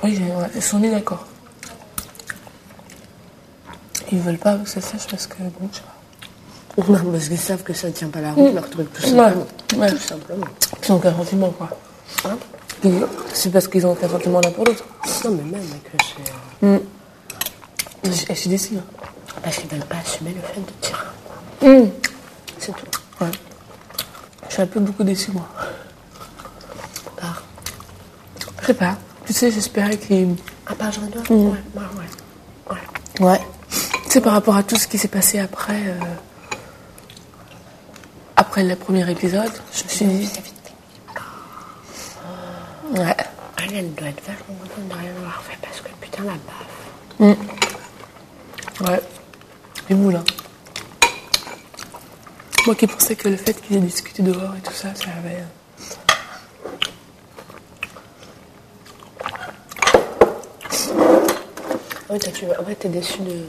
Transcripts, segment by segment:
Oui, ouais, ils sont mis d'accord. Ils veulent pas que ça sèche parce que, bon, je sais pas. Non, parce qu'ils savent que ça ne tient pas la route, leur truc, tout simplement. Ouais. Tout simplement. Ils ont aucun sentiment, quoi. Hein? C'est parce qu'ils ont aucun sentiment l'un pour l'autre. Non, mais même que c'est... Je suis déçue. Hein. Parce qu'ils veulent pas assumer le fait de dire. C'est tout. Ouais. Je suis un peu beaucoup déçue, moi. Par Je sais pas. Tu sais, j'espérais qu'ils... À part Jean Edouard ouais. Ouais. Tu sais, par rapport à tout ce qui s'est passé après... Après le premier épisode, je me suis dit... Ouais. Elle doit être vachement contente de rien avoir fait parce que putain la baffe. Ouais. Les moulins. Moi qui pensais que le fait qu'ils aient discuté dehors et tout ça, ça avait... Oui, t'es déçue de...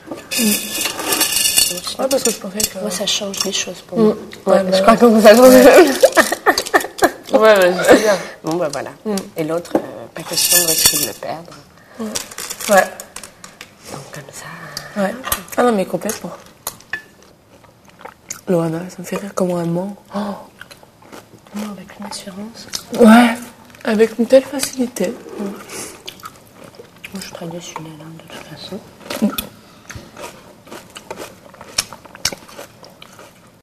Ouais, parce que je pensais que... Moi, ça change des choses pour moi. Ouais, je crois que ça change. Ouais, je sais bien. Bon, bah voilà. Et l'autre, pas question de risquer de le perdre. Ouais. Donc, comme ça... Ouais. Ah non, mais complètement. Loana, ça me fait rire comment elle ment. Oh. Non, avec une assurance. Ouais. Avec une telle facilité. Moi, je suis très déçue d'elle, de toute façon.